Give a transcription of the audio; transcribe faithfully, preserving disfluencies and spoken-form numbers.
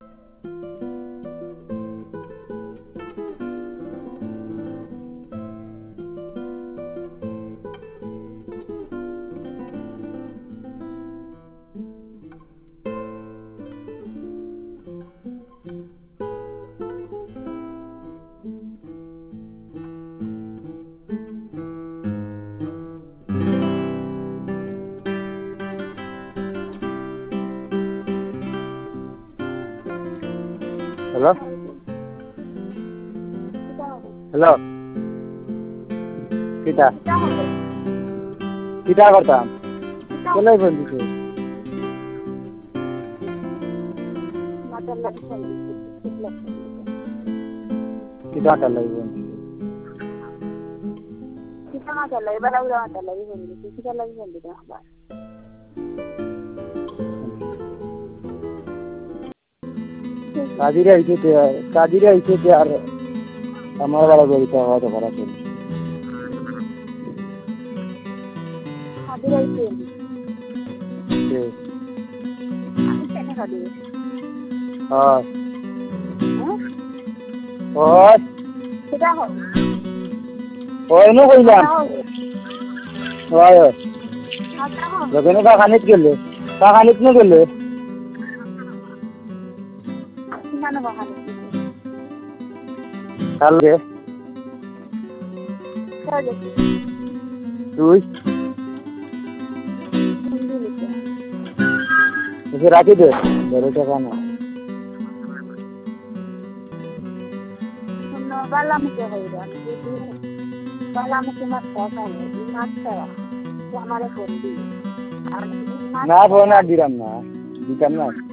Hello? Hello? Kita? Kita करता चलाई phone दिसे kita चलाई फोन kita ma चलाई बड़ा उड़ा चलाई फोन दिसे kita लगी फोन दिसे खबर कादिरे आइছে তে कादिरे आइছে তে আর আমার বড় বড়িটা হয়তো করা ছিল कादिरे आइছে তে আমি কেন কাদিরে হ্যাঁ হ্যাঁ ওই সেটা হয় ওই নো কইলাম ওই আচ্ছা হয় যখন কা খানিত গেলে কা খানিত নে গেলে কিমান বহাল কালকে চলে তুই এসে রাখি দে বড় টাকা না no bala muke hoira bala muke mat কথা নেই মাছ ছাড়া আমারে ফোন দি আর না ফোন আর দিলাম না দিতাম না